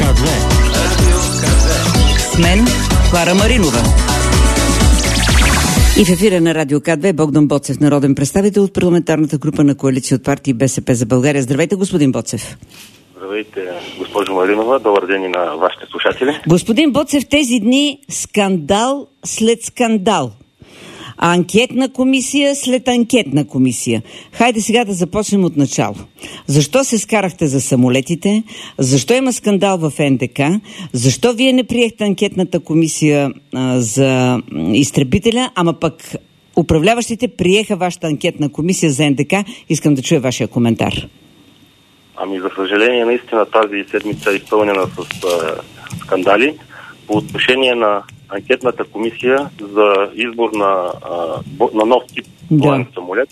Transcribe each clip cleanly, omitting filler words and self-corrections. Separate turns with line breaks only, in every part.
К2.
С мен Клара Маринова. И в ефира на Радио К2 Богдан Боцев, народен представител от парламентарната група на коалиция от партии БСП за България. Здравейте, господин Боцев.
Здравейте, госпожо Маринова. Добър ден и на вашите слушатели.
Господин Боцев, тези дни скандал след скандал. Анкетна комисия след анкетна комисия. Хайде сега да започнем от начало. Защо се скарахте за самолетите? Защо има скандал в НДК? Защо вие не приехте анкетната комисия за изтребителя, ама пък управляващите приеха вашата анкетна комисия за НДК? Искам да чуя вашия коментар.
Ами, за съжаление, наистина тази седмица е изпълнена с скандали. По отношение на анкетната комисия за избор на нов тип боен самолет,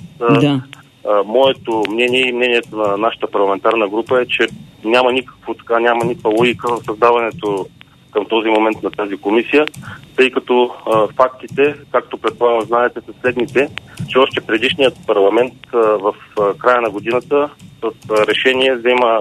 моето мнение и мнението на нашата парламентарна група е, че няма никаква логика в създаването към този момент на тази комисия, тъй като фактите, както предполагам знаете, са следните, че още предишният парламент в края на годината с решение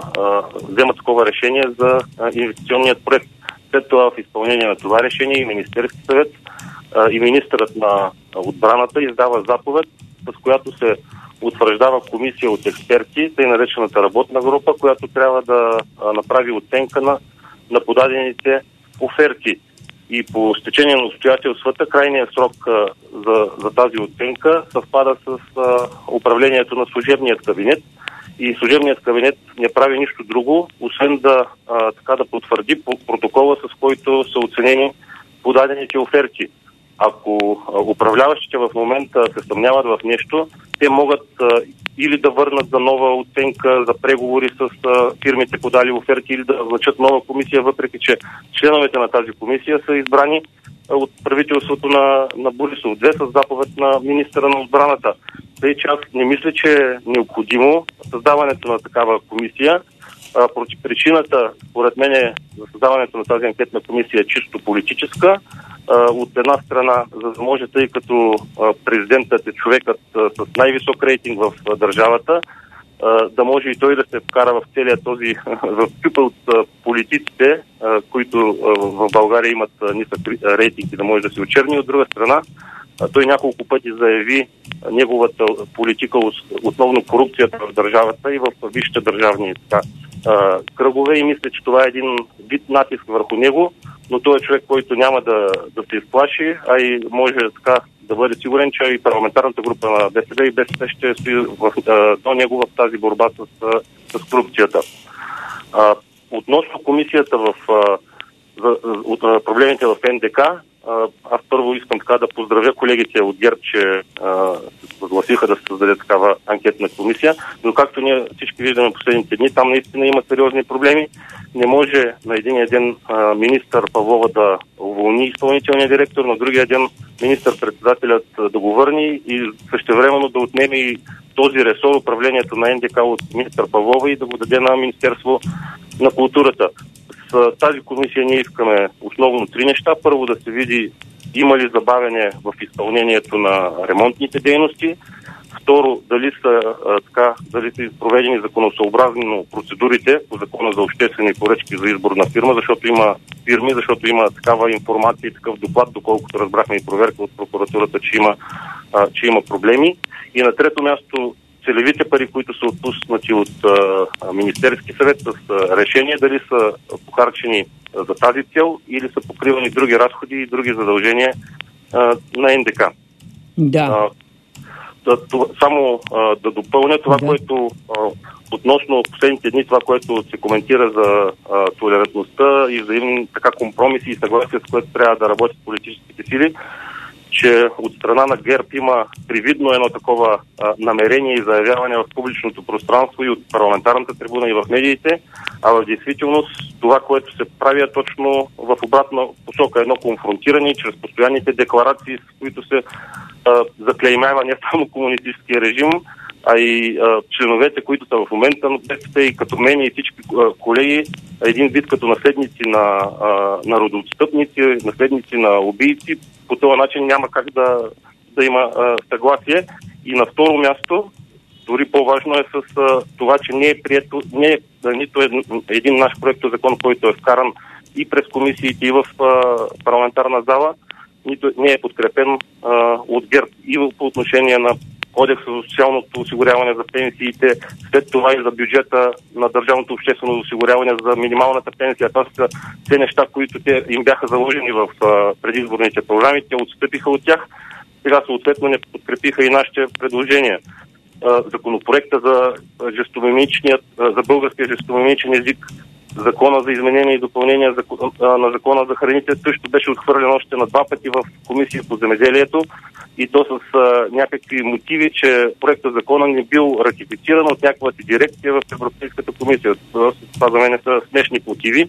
взема такова решение за инвестиционният проект. След това в изпълнение на това решение и Министерски съвет и министърът на отбраната издава заповед, с която се утвърждава комисия от експерти, тъй наречената работна група, която трябва да направи оценка на подадените оферти. И по стечение на обстоятелствата, крайният срок за тази оценка съвпада с управлението на служебният кабинет. И служебният кабинет не прави нищо друго, освен да потвърди протокола, с който са оценени подадените оферти. Ако управляващите в момента се съмняват в нещо, те могат или да върнат за нова оценка, за преговори с фирмите подали оферти, или да назначат нова комисия, въпреки че членовете на тази комисия са избрани от правителството на Борисов 2 с заповед на министъра на отбраната. Тъй че аз не мисля, че е необходимо създаването на такава комисия. Причината, според мен, за създаването на тази анкетна комисия е чисто политическа. От една страна, за да може, тъй като президентът е човекът с най-висок рейтинг в държавата, да може и той да се вкара в целия този в пипа от политиците, които в България имат нисък рейтинг и да може да се очерни. От друга страна, той няколко пъти заяви неговата политика, основно корупцията в държавата и в висшите държавни кръгове, и мисля, че това е един вид натиск върху него, но той е човек, който няма да се изплаши, а и може така да бъде сигурен, че и парламентарната група на БСП и БСП ще стои до него в тази борба с корупцията. Относно комисията от проблемите в НДК, аз първо искам така да поздравя колегите от ГЕРБ, че се съгласиха да се създаде такава анкетна комисия, но както ние всички виждаме последните дни, там наистина има сериозни проблеми. Не може на един ден министър Павлова да уволни изпълнителния директор, на другия ден министър-председателят да го върне и същевременно да отнеме и този ресор, управлението на НДК от министър Павлова, и да го даде на Министерство на културата. С тази комисия ние искаме основно 3 неща. Първо, да се види има ли забавяне в изпълнението на ремонтните дейности. Второ, дали са проведени законосъобразно процедурите по Закона за обществени поръчки за избор на фирма, защото има фирми, защото има такава информация и такъв доклад, доколкото разбрахме и проверка от прокуратурата, че има проблеми. И на трето място, целевите пари, които са отпуснати от Министерски съвет с решение, дали са похарчени за тази цел или са покривани други разходи и други задължения на НДК.
Да.
Само да допълня това, което относно последните дни, това, което се коментира за толерантността и взаимни компромиси и съгласие, с което трябва да работят политическите сили, че от страна на ГЕРБ има привидно едно такова намерение и заявяване в публичното пространство и от парламентарната трибуна и в медиите, а в действителност това, което се прави, е точно в обратна посока, едно конфронтиране чрез постоянните декларации, с които се заклеймява не само комунистическия режим, а и членовете, които са в момента на БСП, и като мен и всички колеги, един вид като наследници на народоотстъпници, наследници на убийци. По този начин няма как да има съгласие. И на второ място, дори по-важно е с това, че не е прието, нито един наш проектозакон, който е вкаран и през комисиите, и в парламентарна зала, нито не е подкрепен от ГЕРБ и по отношение на Кодекса за социалното осигуряване за пенсиите, след това и за бюджета на държавното обществено осигуряване за минималната пенсия. Това са те неща, които те им бяха заложени в предизборните програми. Те отстъпиха от тях. Сега съответно не подкрепиха и нашите предложения. Законопроекта за българския жестомимичен език, Закона за изменение и допълнение на Закона за храните също беше отхвърлен още на 2 пъти в Комисия по земеделието, и то с някакви мотиви, че проектът закона не бил ратифициран от някаква дирекция в Европейската комисия. Това за мен са смешни мотиви.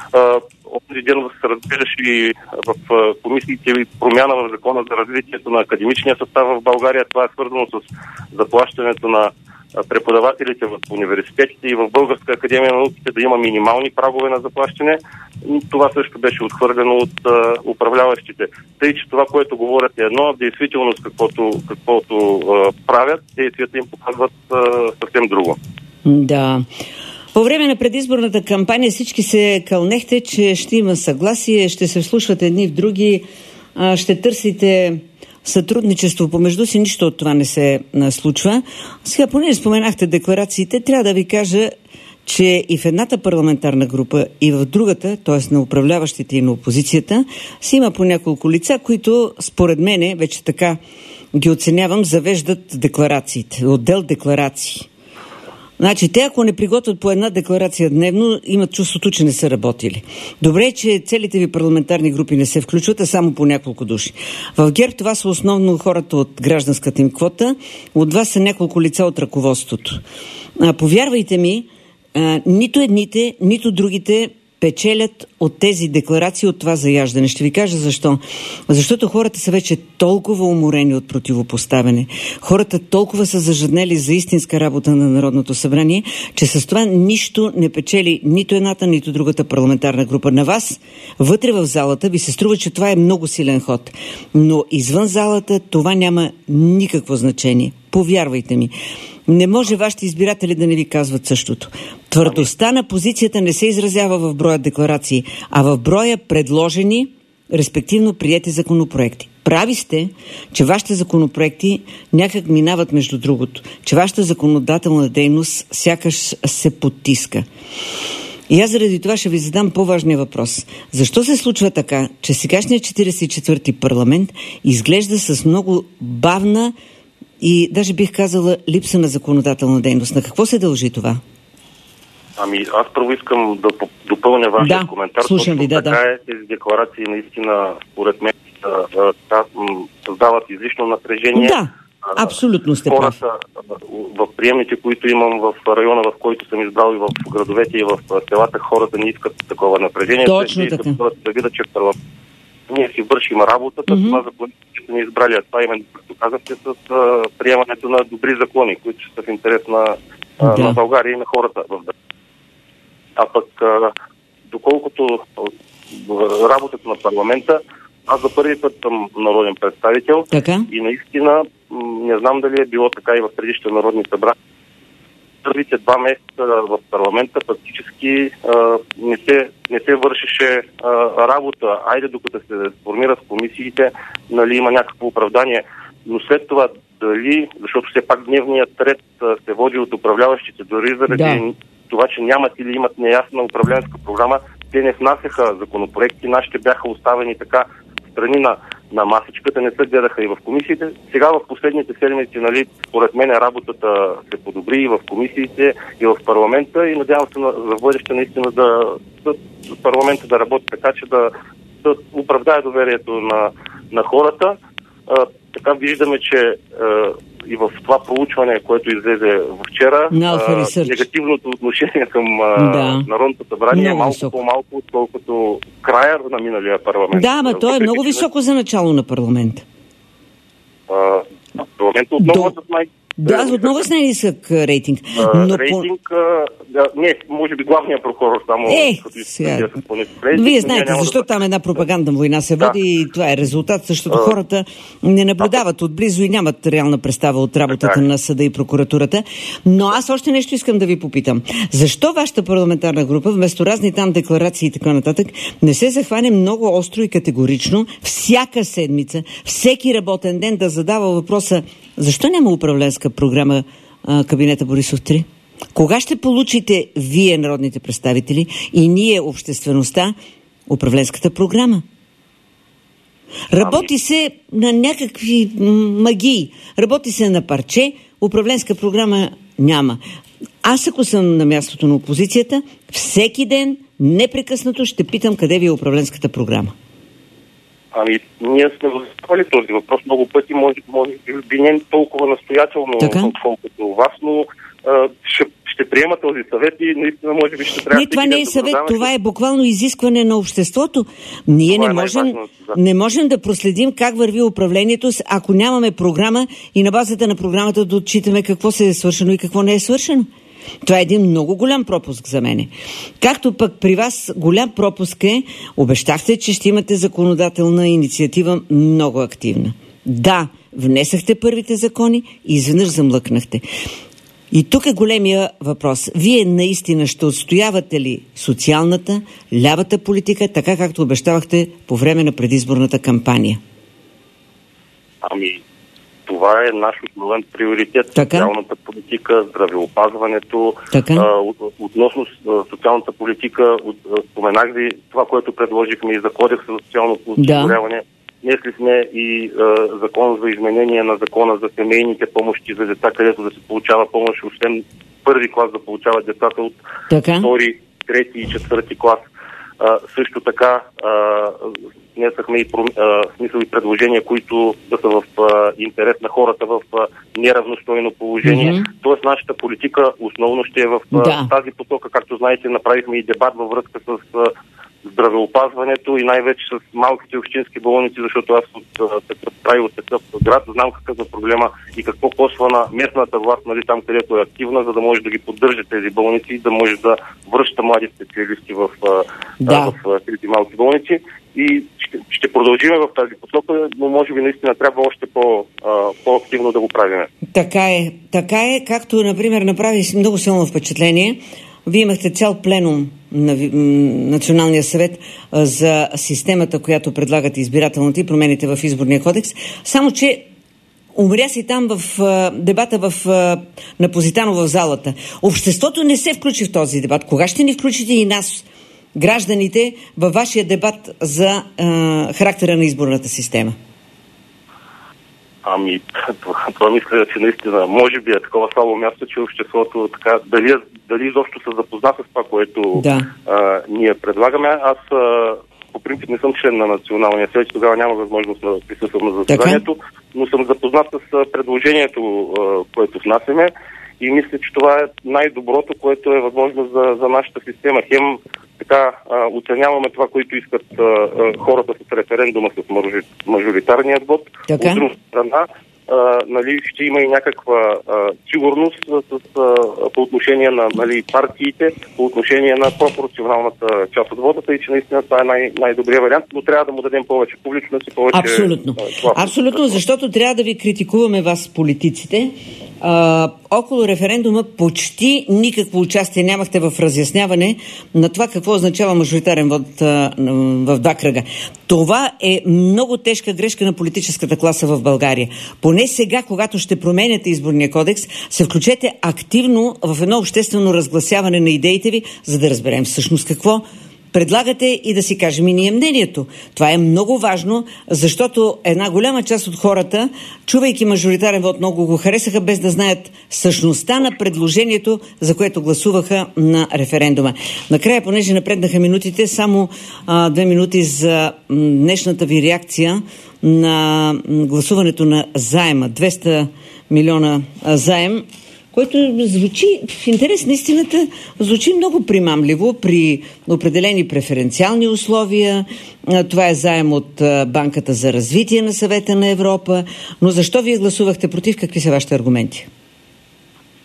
Онзи ден се разглеждаше и в комисиите промяна в Закона за развитието на академичния състав в България. Това е свързано с заплащането на преподавателите в университетите и в Българска академия на науките да има минимални прагове на заплащане. Това също беше отхвърлено от управляващите. Тъй, че това, което говорят е едно, действителност каквото правят, действията им показват съвсем друго.
Да. По време на предизборната кампания всички се кълнехте, че ще има съгласие, ще се вслушват едни в други, ще търсите сътрудничество помежду си. Нищо от това не се случва. Сега, понеже споменахте декларациите, трябва да ви кажа, че и в едната парламентарна група, и в другата, т.е. на управляващите и на опозицията, си има по няколко лица, които според мене, вече така ги оценявам, завеждат декларациите, отдел декларации. Значи, те ако не приготвят по една декларация дневно, имат чувството, че не са работили. Добре е, че целите ви парламентарни групи не се включват, а само по няколко души. В ГЕРБ това са основно хората от гражданската им квота, от вас са няколко лица от ръководството. Повярвайте ми, нито едните, нито другите печелят от тези декларации, от това заяждане. Ще ви кажа защо. Защото хората са вече толкова уморени от противопоставяне. Хората толкова са зажаднели за истинска работа на Народното събрание, че с това нищо не печели нито едната, нито другата парламентарна група. На вас, вътре в залата, ви се струва, че това е много силен ход. Но извън залата това няма никакво значение. Повярвайте ми. Не може вашите избиратели да не ви казват същото. Твърдостта на позицията не се изразява в броя декларации, а в броя предложени, респективно приети законопроекти. Прави сте, че вашите законопроекти някак минават между другото, че вашата законодателна дейност сякаш се потиска. И аз заради това ще ви задам по-важния въпрос. Защо се случва така, че сегашният 44-ти парламент изглежда с много бавна и даже бих казала липса на законодателна дейност? На какво се дължи това?
Аз първо искам да допълня вашия коментар.
Слушам ви,
така е, тези декларации наистина, според мен, създават излишно напрежение.
Да, абсолютно сте прав.
Хората в приемните, които имам в района, в който съм избрал, и в градовете, и в селата, хората не искат такова напрежение.
Точно така.
Да видят, че ние си вършим работата, това за което сте ни избрали. А това именно, както казахте, с приемането на добри закони, които са в интерес на България и на хората в държавата. А пък, доколкото работата на парламента, аз за първи път съм народен представител.
Така?
И наистина не знам дали е било така и в предишните народни събрания. Първите 2 месеца в парламента фактически не се вършеше работа. Айде, докато се формират комисиите, нали, има някакво оправдание. Но след това дали, защото все пак дневният ред се води от управляващите, дори заради това, че нямат или имат неясна управленска програма, те не внасяха законопроекти, нашите бяха оставени така страни на масичката, не се гледаха и в комисиите. Сега в последните седмици, нали, според мен работата се подобри и в комисиите, и в парламента, и надявам се за бъдеще наистина да парламента да работи така, че да оправдае доверието на хората. Така виждаме, че и в това проучване, което излезе вчера, негативното отношение към Народното събрание е малко по-малко, отколкото края на миналия парламент.
Да, но то е много високо за начало на парламента.
Парламентът отново
Да, аз отново с най-нисък рейтинг.
Рейтинг, не, може би главният прокурор само...
Сега... Вие знаете, защо там една пропагандна война се води и това е резултат, защото хората не наблюдават отблизо и нямат реална представа от работата на съда и прокуратурата. Но аз още нещо искам да ви попитам. Защо вашата парламентарна група, вместо разни там декларации и така нататък, не се захване много остро и категорично всяка седмица, всеки работен ден да задава въпроса: защо няма управленска програма кабинета Борисов 3? Кога ще получите вие, народните представители, и ние, обществеността, управленската програма? Работи се на някакви магии. Работи се на парче, управленска програма няма. Аз, ако съм на мястото на опозицията, всеки ден, непрекъснато ще питам къде ви е управленската програма.
Ние сме задавали този въпрос много пъти, може би не толкова настоятелно, колкото вас, но ще приема този съвет и наистина може би ще трябва...
Не, това не е съвет, това е буквално изискване на обществото. Ние не можем да проследим как върви управлението, ако нямаме програма и на базата на програмата да отчитаме какво се е свършено и какво не е свършено. Това е един много голям пропуск за мене. Както пък при вас голям пропуск е, обещахте, че ще имате законодателна инициатива много активна. Да, внесахте първите закони и изведнъж замлъкнахте. И тук е големия въпрос. Вие наистина ще отстоявате ли социалната, лявата политика, така както обещавахте по време на предизборната кампания?
Това е наш основен приоритет. Социалната политика, здравеопазването. Относно социалната политика, споменах ви това, което предложихме и за кодекса за социално осигуряване. Внесли сме и закон за изменение на закона за семейните помощи за деца, където да се получава помощ, освен първи клас да получават децата от втори, трети и четвърти клас. Също така внесахме и предложения, които да са в интерес на хората в неравностойно положение. Тоест нашата политика основно ще е в тази посока. Както знаете, направихме и дебат във връзка с здравеопазването и най-вече с малките общински болници, защото аз от такъв град знам какъв е проблема и какво коства на местната власт, там където е активна, за да може да ги поддържа тези болници и да може да връща млади специалисти в тези малки болници. И ще продължим в тази посока, но може би наистина трябва още по-активно да го правим.
Така е, както, например, направи много силно впечатление. Вие имахте цял пленум на Националния съвет за системата, която предлагате избирателната и промените в изборния кодекс. Само че умря си там в дебата на Позитано в залата. Обществото не се включи в този дебат. Кога ще ни включите и нас, гражданите, във вашия дебат за характера на изборната система?
Това мисля, че наистина може би е такова слабо място, че обществото така, дали изобщо се запозна с това, което ние предлагаме. Аз по принцип не съм член на Националния съвет, тогава няма възможност да присъствам на заседанието, но съм запознат с предложението, което внасяме и мисля, че това е най-доброто, което е възможно за нашата система. Хем така оценяваме това, което искат хората с референдума, с мажоритарният вод. От друга страна, ще има и някаква сигурност по отношение на партиите, по отношение на пропорционалната част от водата и че наистина това е най-добрият вариант, но трябва да му дадем повече публичност и повече...
Абсолютно, защото трябва да ви критикуваме вас, политиците. Около референдума почти никакво участие нямахте в разясняване на това какво означава мажоритарен вод в два кръга. Това е много тежка грешка на политическата класа в България. Поне сега, когато ще променяте изборния кодекс, се включете активно в едно обществено разгласяване на идеите ви, за да разберем всъщност какво предлагате и да си кажем и ние мнението. Това е много важно, защото една голяма част от хората, чувайки мажоритарен вод, много го харесаха, без да знаят същността на предложението, за което гласуваха на референдума. Накрая, понеже напреднаха минутите, само 2 минути за днешната ви реакция на гласуването на заема. 200 милиона заем, който звучи, в интерес на истината, звучи много примамливо при определени преференциални условия. Това е заем от Банката за развитие на Съвета на Европа. Но защо вие гласувахте против? Какви са вашите аргументи?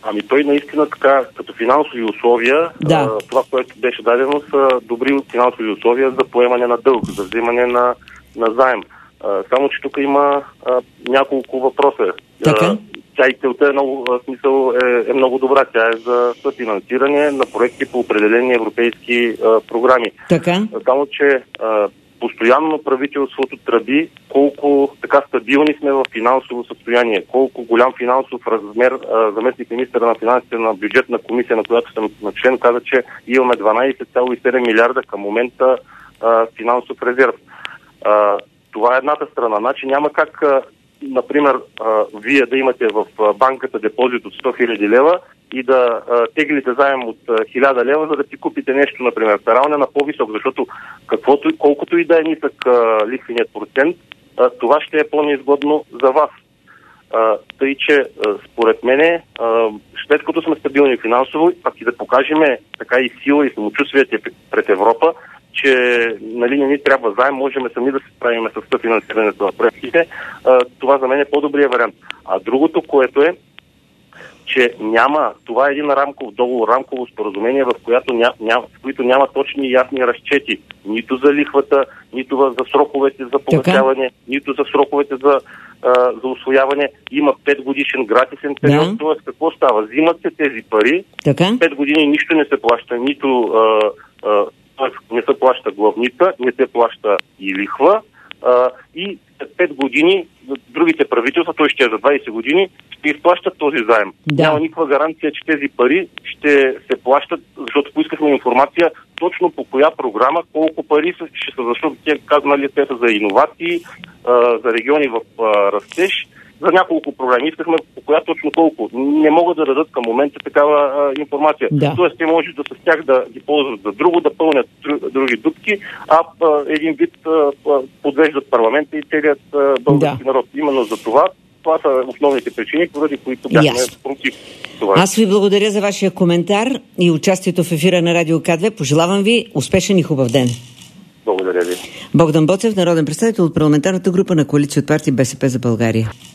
Ами той наистина така, като финансови условия, това, което беше дадено, са добри финансови условия за поемане на дълг, за взимане на заем. Само, че тук има няколко въпроса. Тя и целта е много добра. Тя е за съфинансиране на проекти по определени европейски програми. Само, че постоянно правителството тръби колко така стабилни сме в финансово състояние, колко голям финансов размер. Заместник министъра на финансите на бюджетна комисия, на която съм член, каза, че имаме 12,7 милиарда към момента финансов резерв. Това е едната страна. Значи няма как, например, вие да имате в банката депозит от 100 000 лева и да теглите заем от 1000 лева, за да си купите нещо, например, пералня на по-висок, защото колкото и да е нисък лихвеният процент, това ще е по-неизгодно за вас. Тъй, че според мене, след като сме стабилни финансово, пак и да покажем така и сила и самочувствието пред Европа, че нали, не ни трябва заем, можем сами да се справим с съфинансирането на проектите, това за мен е по-добрият вариант. А другото, което е, че това е един рамков договор, рамково споразумение, в които няма точни и ясни разчети. Нито за лихвата, нито за сроковете за погасяване, нито за сроковете за усвояване. Има 5 годишен гратисен период. Тоест, какво става? Взимат се тези пари, 5 години нищо не се плаща, не се плаща главница, не се плаща и лихва. И след 5 години другите правителства, той ще е за 20 години, ще изплащат този заем. Няма никаква гаранция, че тези пари ще се плащат, защото поискахме информация точно по коя програма, колко пари ще са, защото те казали, те са за иновации, за региони в растеж, за няколко програми. Искахме по коя точно колко. Не могат да дадат към момента такава информация. Тоест, те може с тях да ги ползват за друго, да пълнят други дупки, а един вид подвеждат парламента и целият български народ. Именно за това са основните причини, поради които бяхме против това.
Аз ви благодаря за вашия коментар и участието в ефира на Радио К2. Пожелавам ви успешен и хубав ден.
Благодаря ви.
Богдан Боцев, народен представител от парламентарната група на коалиция от партия БСП за България.